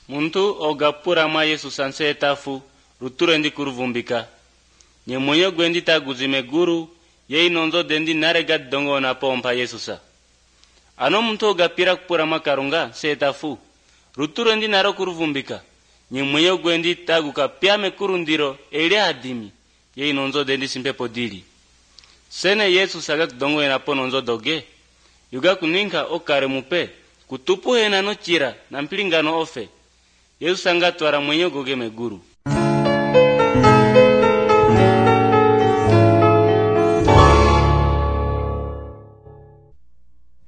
Muntu ogapura ma Yesu sanse tafu ruture ndi kuruvumbika. Nye mwenye gwendi taguzime guru yei nonzo dendi narega dongo na pompa Yesusa. Ano muntu ogapira kupura makarunga se tafu ruture ndi naro kuruvumbika. Nye mwenye gwendi taguka piame kurundiro ele adimi yei nonzo dendi simpepo dili. Sene Yesu sagak dongo na po nonzo doge yuga kuninka okare mupe kutupu hena no chira na mpilingano ofe. Yesu sangatwara mwenye goge meguru.